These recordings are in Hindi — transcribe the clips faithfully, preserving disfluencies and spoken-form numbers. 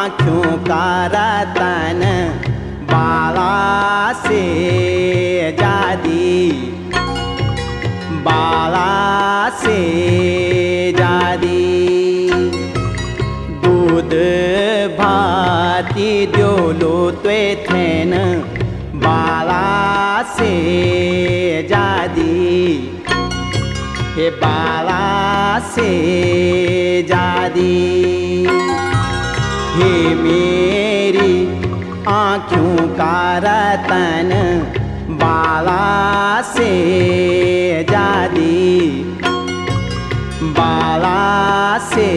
आँखों का रतन बाला से जादी, बाला से जादी। दूध भाती द्योलो त्वे थेन बाला से जादी, हे बाला से जादी। हे मेरी आँखों का रतन बाला से जादी, बाला से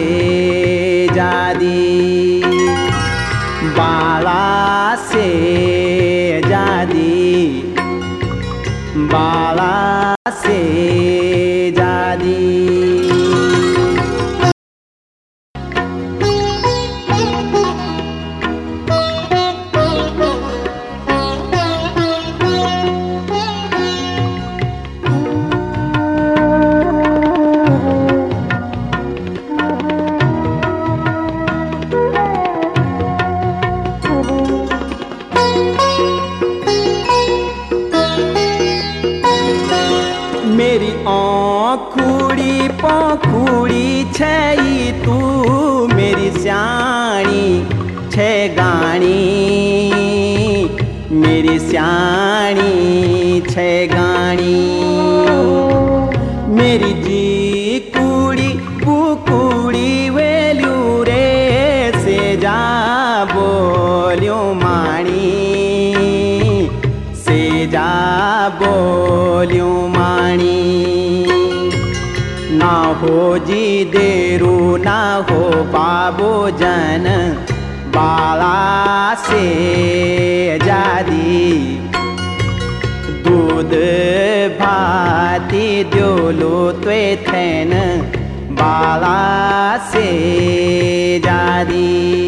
जादी, बाला से जादी, बाला से जादी। मेरी आँखुड़ी पाँखुड़ी छई तू मेरी स्याणी छे गाणी, मेरी स्याणी छे गाणी। मेरी जी कुड़ी कुकुड़ी वेल्यू रे से जा बोल्यो माणी, से जा बोल्यो माणी। ना हो जी देरू ना हो बाबू जन बाला से जादी, दूध भाती द्योलो त्वे थेन बाला से जादी।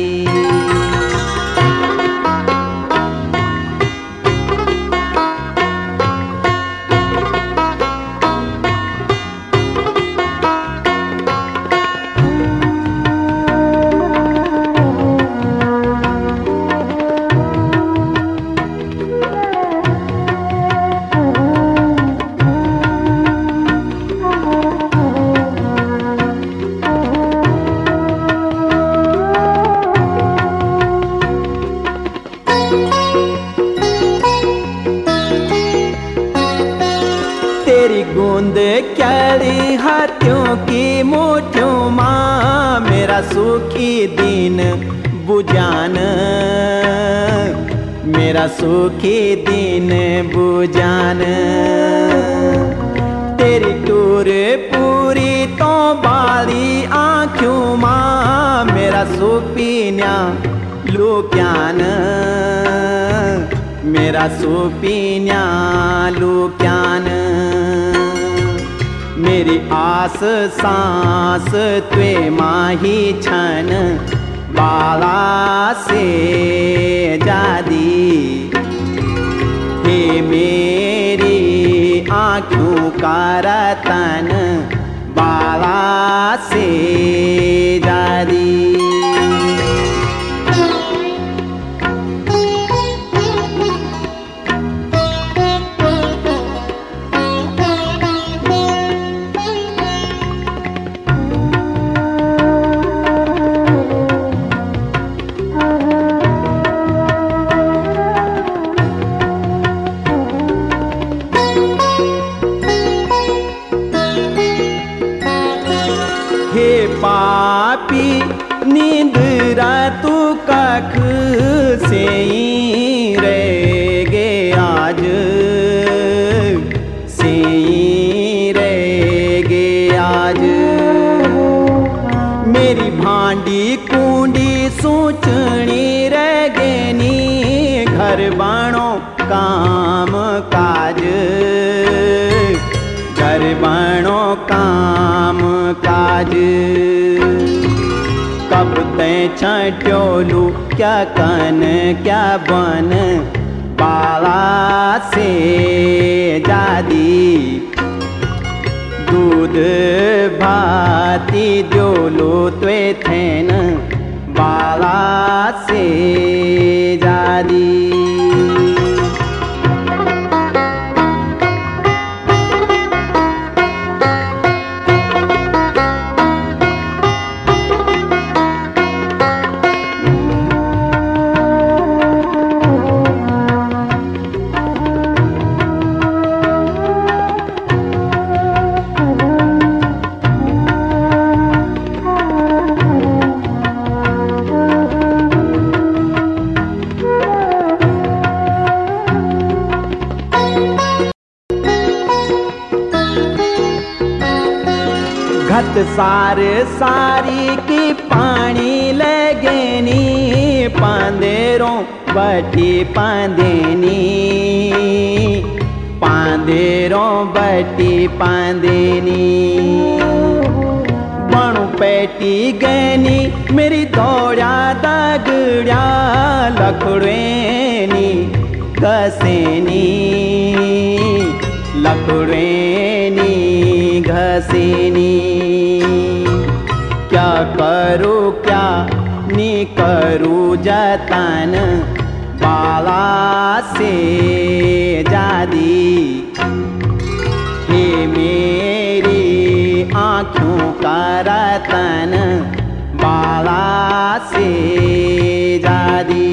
तेरी गूंद क्यारी हाथों की मुठ्ठियों माँ मेरा सुखी दिन बुझान, मेरा सुखी दिन बुझान। तेरी टूर पूरी तो बाली आँखों माँ मेरा सुपीन्या लुक्यान, मेरा सुपीन्या लुक्यान। मेरी आस सांस त्वे माही छन बाला से जादी, हे मेरी आँखों का रतन बाला से जादी। हे पापी नींद रातू कख से ही रह गे आज, से ही रह गे आज। मेरी भांडी कुंडी सोचनी रह गेनी घर बाणो काम काज, घर बाणो काम काज। कब तैं छट्योलू क्या कन क्या बन बाला से जादी, दूध भाती द्योलो त्वे थेन बाला से जादी। घट सार सारी की पानी लगेनी, पांदेरों बटी पांदेनी, पांदेरों बटी पांदेनी। बणु पेटी गैनी मेरी दौड़ा दगड़ा, लखड़ेनी घसेनी, लखड़ेनी घसेनी। क्या करूँ क्या नी करूँ जतन, बाला से जादी। हे मेरी आँखों का रतन, बाला से जादी।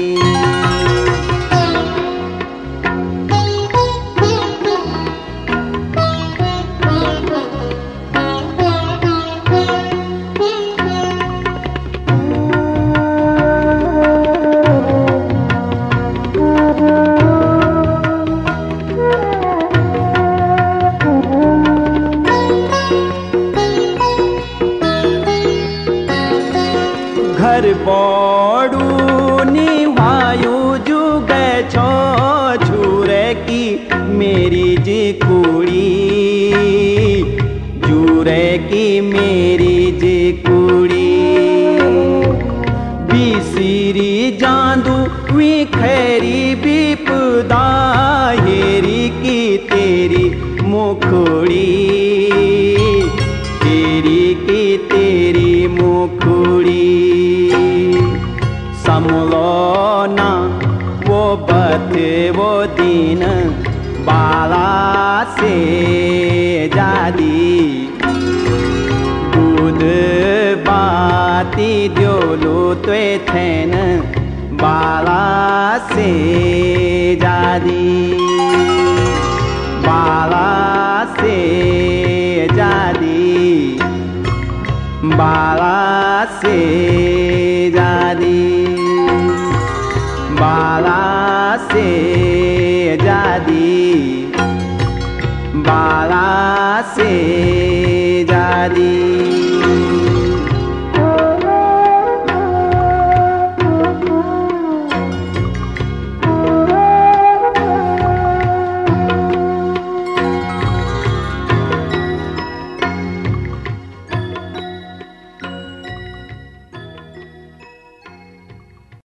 घर बड़ू निवायु जुग छो, छुरे की मेरी जी कुड़ी, जुरे की मेरी जी कुड़ी। बिसिरी जांदू वी खैरी विपदा, हेरी की तेरी मुखड़ी, तेरी की तेरी मुखड़ी। समलो ना वो बत वो दिन, बाला से जादी। दूध बाती द्योलो त्वे थेन, बाला से जादी, बाला से जादी, बाला से जादी, बाला से जादी, बाला से जादी।